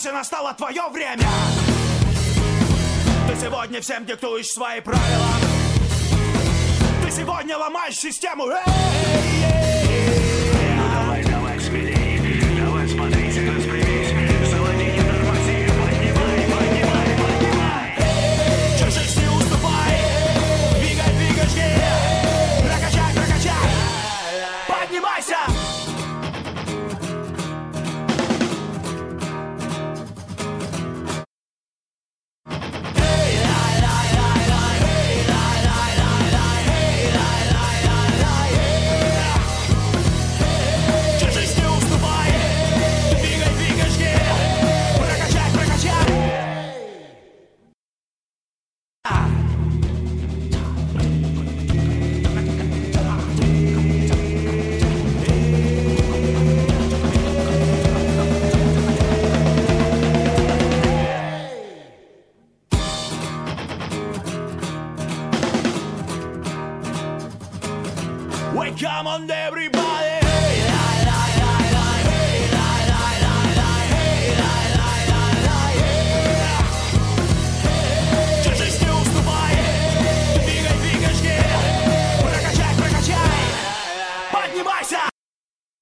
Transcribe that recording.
Просыпайся, настало твое время. Ты сегодня всем диктуешь свои правила. Ты сегодня ломаешь систему. Давай, давай, смелей. Давай, смотрись и распрямись. Заводи, не тормози. Поднимай, поднимай, поднимай. Чужих не уступай. Двигай, двигай, жги. Прокачай, прокачай. Поднимайся. Чужих не уступай. Двигай, двигай, жги. Прокачай, прокачай. Wait, come on, everybody.